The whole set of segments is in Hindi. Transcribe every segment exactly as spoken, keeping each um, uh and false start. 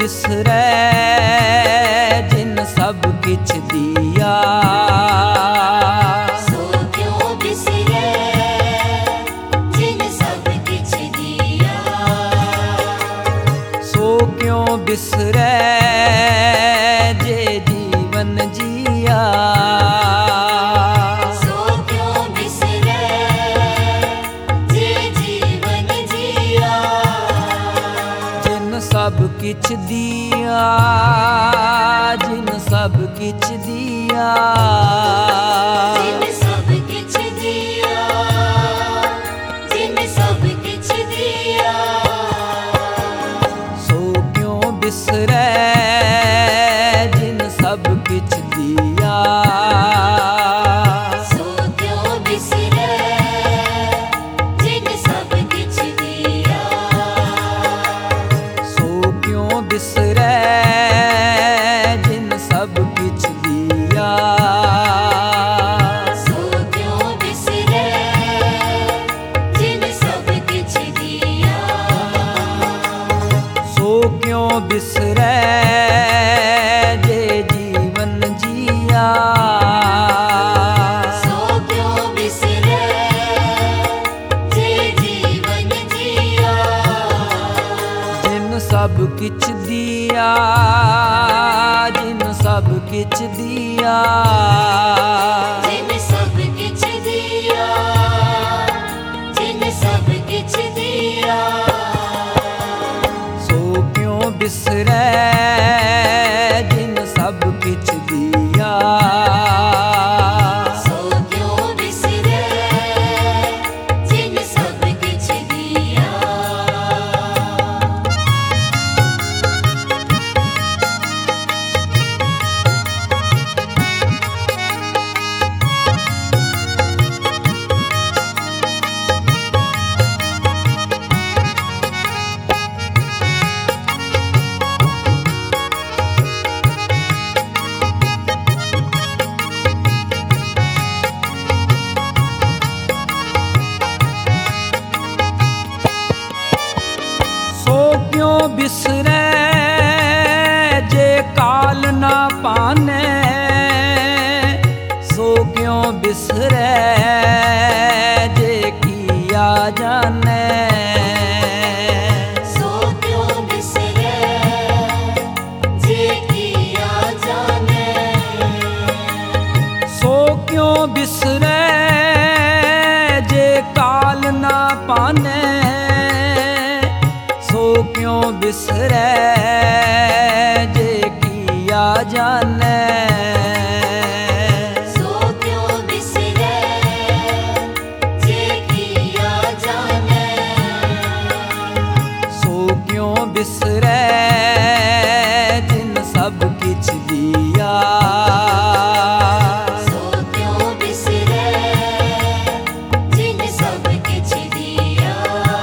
बिसरै जिन सब किछ दिया। सो क्यों बिसरै जिन सब किछ दिया। सो क्यों बिसरै जे जीवन जिया। सो क्यों बिसरै जे जीवन जिया। जिन सब किछ दिया, जिन सब किछ दिया। जिन सब किछ दिया, जिन सब किछ दिया। सो क्यों बिसरै जिन सब किछ दिया। सो क्यों बिसरै जिन सब किछ दिया। सो क्यों बिसरै जिन सब किछ दिया। सो क्यों बिसरै जिन सब किछ दिया। सो क्यों बिसरै जे जीवन जिया। सो क्यों बिसरै जे जीवन जिया। जिन सब किछ दिया, जिन सब किछ दिया। जिन सब किछ दिया, जिन सब किछ दिया। सो क्यों बिसरै जिन सब किछ दिया। सो क्यों बिसरै जिन सब किछ दिया। सो क्यों बिसरै जे काल ना पाने। सो क्यों बिसरै जे किया जाने। सो क्यों बिसरै जे किया जाने। सो क्यों बिसरै जे काल ना पाने। सो क्यों बिसरै जे किया जाने। सो क्यों बिसरै जे किया जाने। सो क्यों बिसरै जिन सब किछ दिया। सो क्यों बिसरै जिन सब किछ दिया।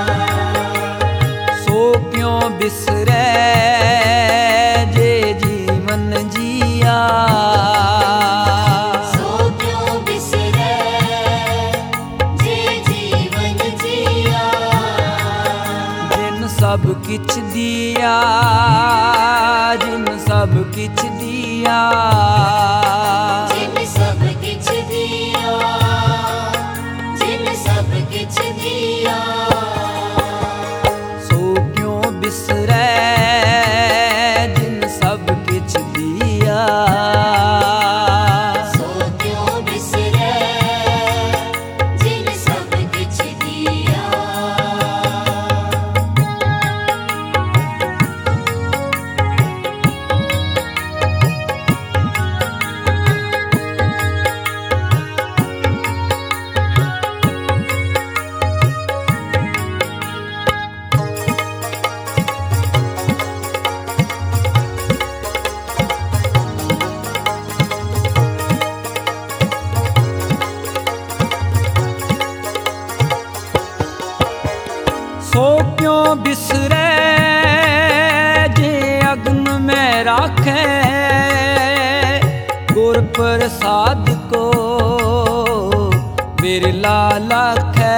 सो क्यों बिसरै जे जीवन जिया। सो क्यों बिसरै जे जीवन जिया। जिन सब किछ दिया, जिन सब किछ दिया। जिन सब किछ दिया, जिन सब किछ दिया। सो क्यों बिसरै जिन सब किछ दिया। सो क्यों बिसरै जिन सब किछ दिया। सो क्यों बिसरै जे अग्न में राखे। गुर प्रसाद को बिरला लखै।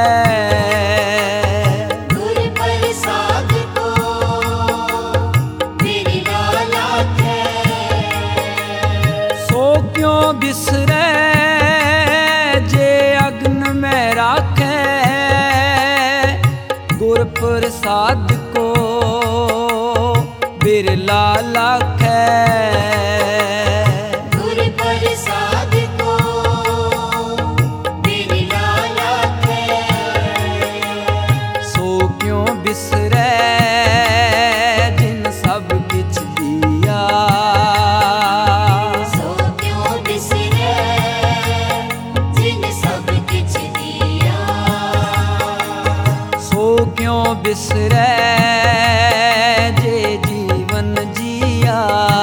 गुर प्रसाद को बिरला बिसरे जे अग्न में राखे गुर प्रसाद को बिरला लाखे गुर प्रसाद को बिरला लाखे सो क्यों बिसरे जिन सब किछ दिया सो क्यों बिसरे जिन सब किछ दिया सो क्यों बिसरे जे जीवन जिया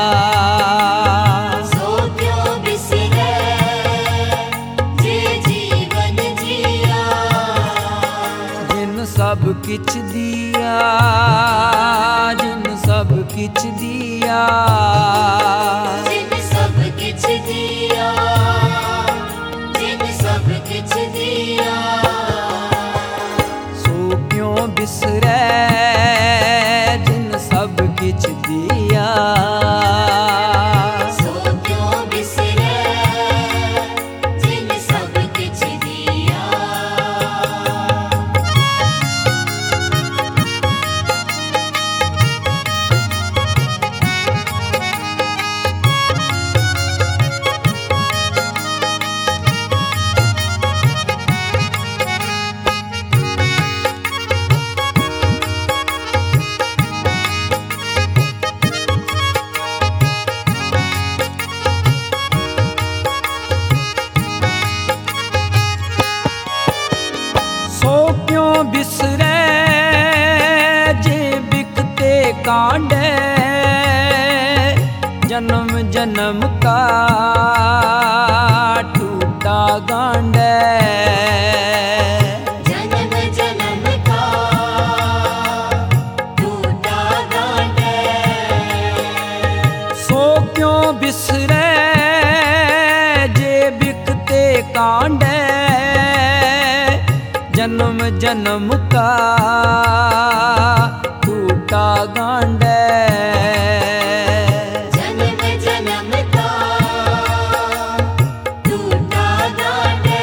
सो क्यों बिसरे जे जीवन जिया जिन सब किछ दिया जिन सब किछ दिया जिन सब किछ दिया जिन सब किछ दिया सो क्यों बिसरे जिन सब किछ दिया सो क्यों बिसरे जिन सब किछ दिया सो क्यों बिसरे जे बिकते कांडे जन्म जन्म का टूटा गांडे जन्म जन्म का टूटा गांडे सो क्यों बिसरे जे बिकते कांडे जन्म जन्म का टूटा गांडे जन्म जन्म का टूटा गांडे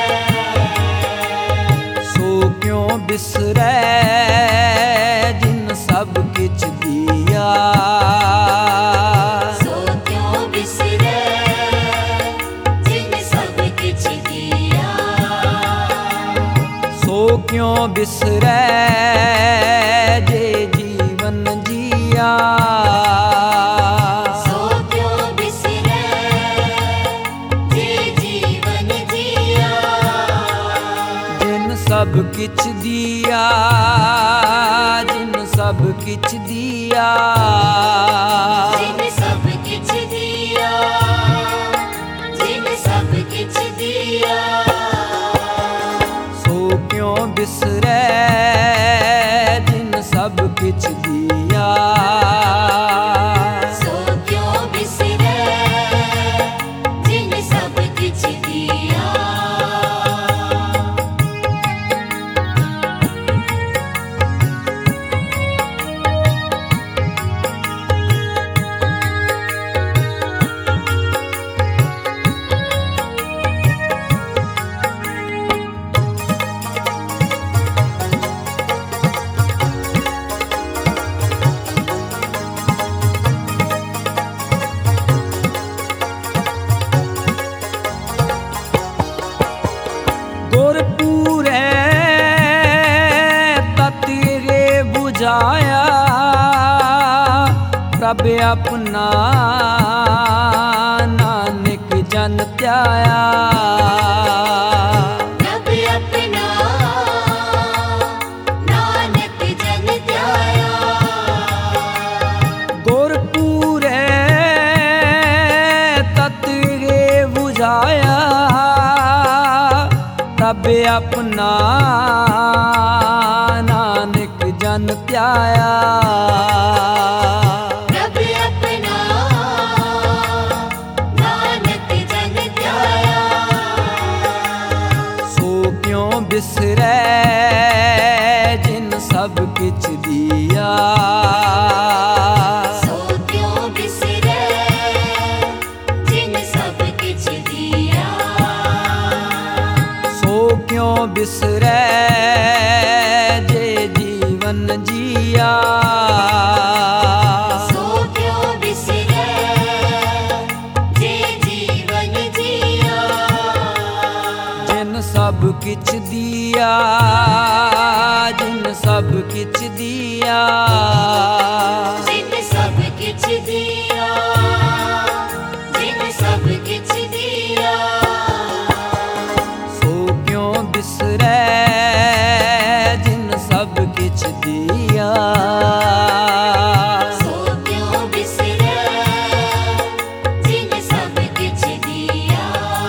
सो क्यों बिसरे जिन सब किछ दिया सो क्यों बिसरे जिन सब किछ दिया सो क्यों बिसरे जे जीवन जिया सो क्यों बिसरे जे जीवन जिया जिन सब किछ दिया जिन सब किछ दिया जिन सब किछ दिया जिन सब किछ दिया सो क्यों बिसरे जिन सब किछ दिया सो क्यों बिसरे जिन सब किछ दिया गुरपुरे तत्रे बुझाया प्रभ अपना नानक जन त्याया प्रभ अपना नानक जन त्याया गुरपुरे तत्रे बुझाया प्रभ अपना नानक जन त्याया प्रभ अपना नानक जन त्याया सो क्यों बिसरे जिन सब किछ दिया सो क्यों बिसरे जिन सब किछ दिया बिसरै जे जीवन जिया। सो क्यों बिसरै जे जीवन जिया। जिन सब किछ दिया, जिन सब किछ दिया, जिन सब किछ दिया, जिन सब किछ दिया। सो क्यों बिसरै जिन सब किछ दिया। सो क्यों बिसरै जिन सब किछ दिया।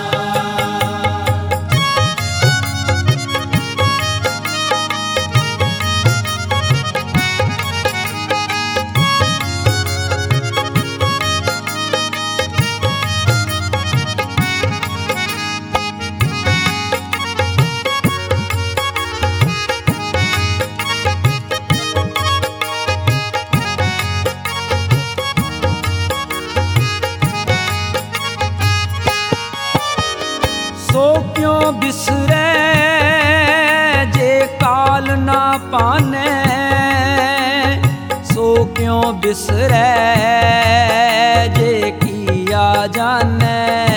सो क्यों बिसरै जे काल ना पाने। सो क्यों बिसरै जे किया जाने।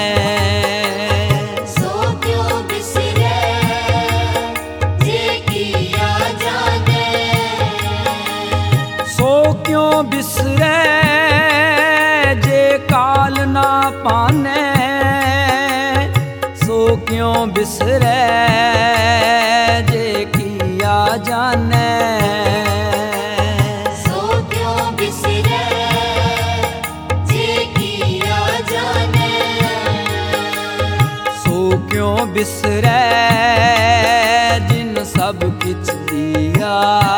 सो क्यों बिसरै जे किया जाने। सो क्यों बिसरै जे काल ना पाने। सो क्यों बिसरै जे किया जाने। सो क्यों बिसरै जे किया जाने। सो क्यों बिसरै जिन सब किछ दिया।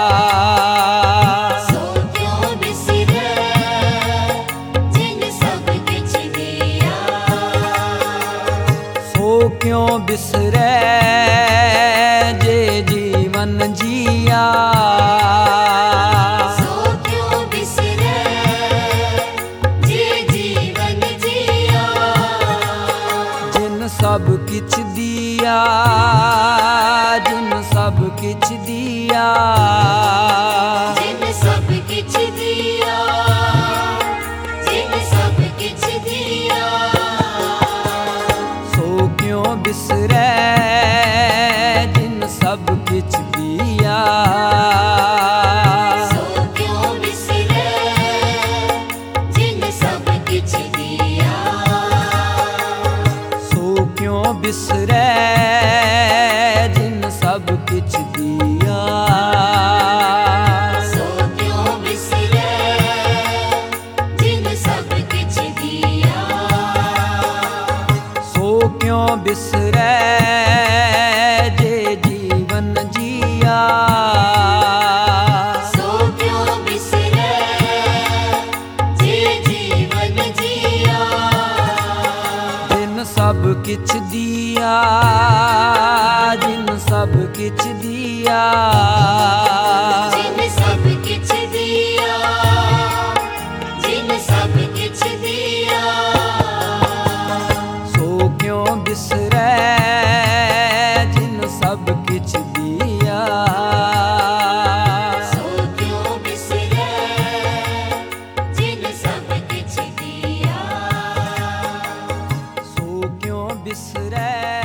सो क्यों बिसरै जिन सब किछ दिया। सो क्यों बिसरै जे जीवन जिया। सो क्यों बिसरै जे जीवन जिया। जिन सब किछ दिया, जिन सब किछ दिया। जिन सब किछ दिया, जिन सब किछ दिया। सो क्यों बिसरै जिन सब किछ दिया। सो क्यों बिसरै जिन सब किछ दिया। सो क्यों बिसरै जिन सब किछ दिया। सो क्यों बिसरै जिन सब किछ दिया। सो क्यों बिसरै जे जीवन जिया। सो क्यों बिसरै जे जीवन जिया। जिन सब किछ दिया, जिन सब किछ दिया। जिन सब किछ दिया, जिन सब किछ दिया। सो क्यों बिसरै जिन सब किछ दिया। सो क्यों बिसरै जिन सब किछ दिया। सो क्यों बिसरै